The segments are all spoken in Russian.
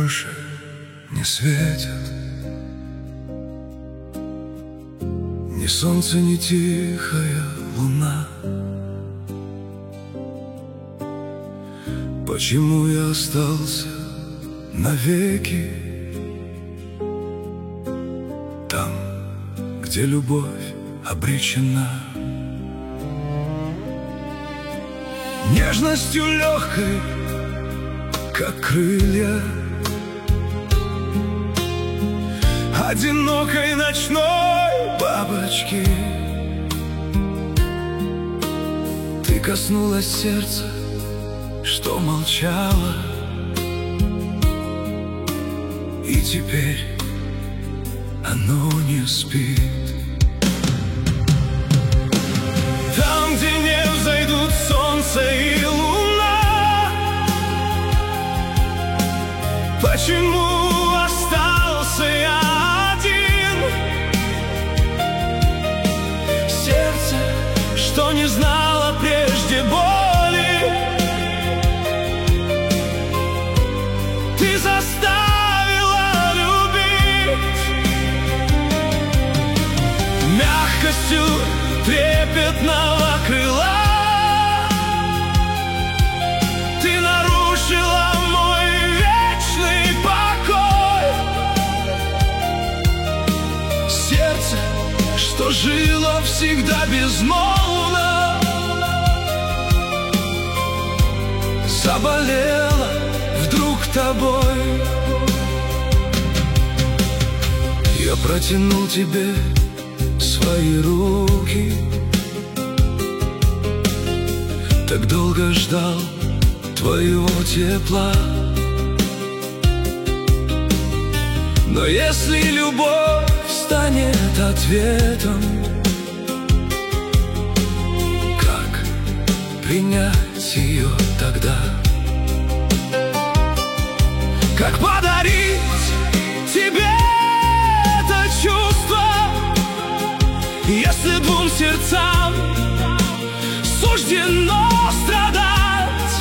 больше не светит ни солнце, ни тихая луна. Почему я остался навеки там, где любовь обречена? Нежностью легкой, как крылья одинокой ночной бабочки, ты коснулась сердца, что молчало, и теперь оно не спит. Там, где не взойдут солнце и луна, почему остался я один? Сердце, что не знало прежде боли, ты заставила любить. Мягкостью трепетного крыла ты нарушила мой вечный покой. Сердце, что жило всегда безмолвно, заболело вдруг тобой. Я протянул тебе свои руки, так долго ждал твоего тепла. Но если любовь станет ответом, как принять ее тогда? Как подарить тебе это чувство, если двум сердцам суждено страдать?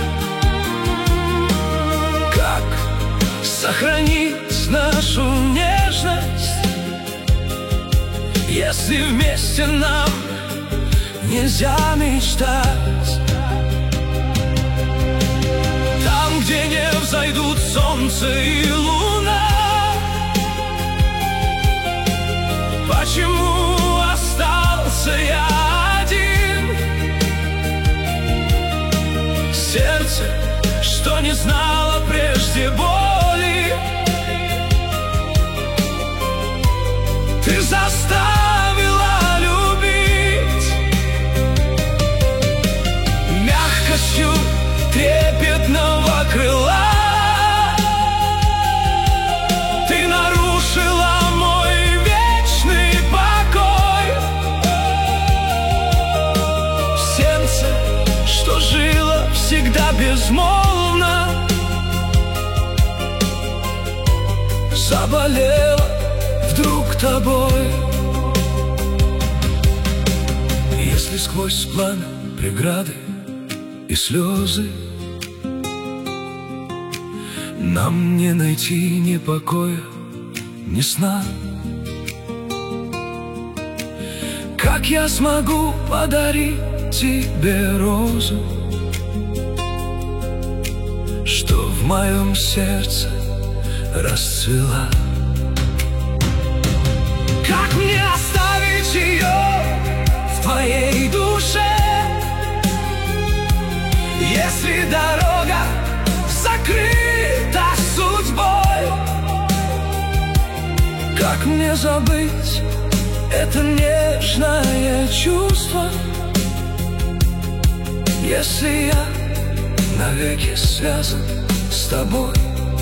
Как сохранить нашу нежность, если вместе нам нельзя мечтать? Там, где не взойдут солнце и луна, почему остался я один? Сердце, что не знало прежде боли, ты заставила любить. Мягкостью трепетного крыла ты нарушила мой вечный покой. Сердце, что жило всегда безмолвно, заболело вдруг тобой. Если сквозь пламя преграды и слезы нам не найти ни покоя, ни сна, как я смогу подарить тебе розу, что в моем сердце расцвела? Как мне оставить ее в твоей душе, если дорога закрыта судьбой? Как мне забыть это нежное чувство, если я навеки связан с тобой?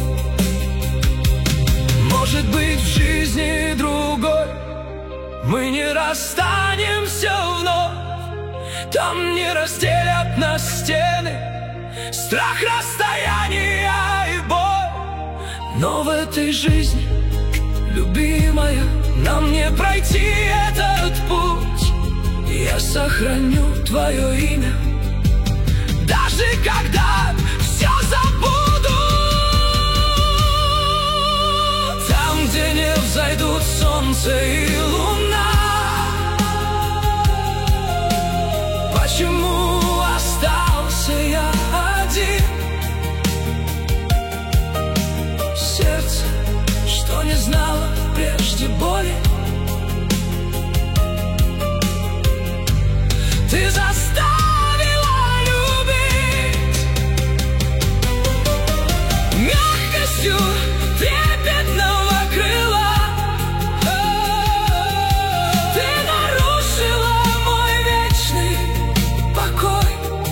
Может быть, в жизни другой мы не расстанемся вновь, там не разделят нас стены, страх расстояния и боль. Но в этой жизни, любимая, нам не пройти этот путь. Я сохраню твое имя, даже когда все забуду. взойдут солнце и луна, почему остался я один? Сердце, что не знало прежде боли, ты заставила любить мягкостью трепетного крыла. Ты нарушила мой вечный покой.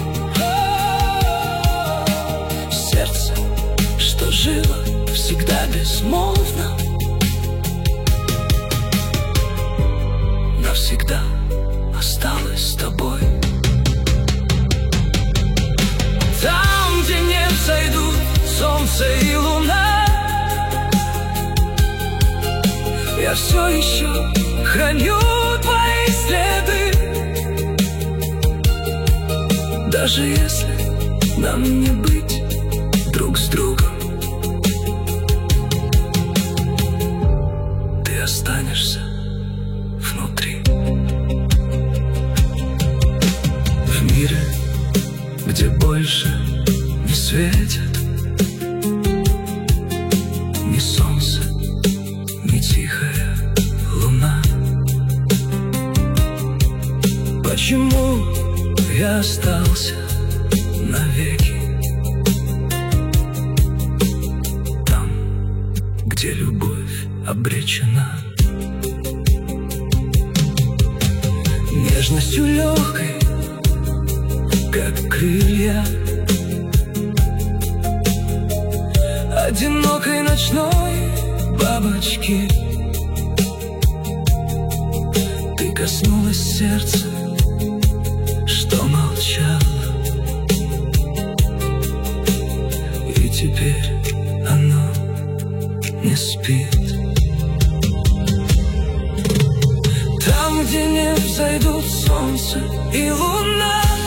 Сердце, что жило всегда безмолвно, навсегда осталась с тобой. Там, где не взойдут солнце и луна, я все еще храню твои следы. Даже если нам не быть друг с другом, ты останешься внутри. В мире, где больше не светит ни солнце, ни тихая луна, почему я остался навеки там, где любовь обречена? Нежностью легкой, как крылья одинокой ночной бабочки, ты коснулась сердца, что молчало, и теперь оно не спит. Там, где не взойдут солнце и луна,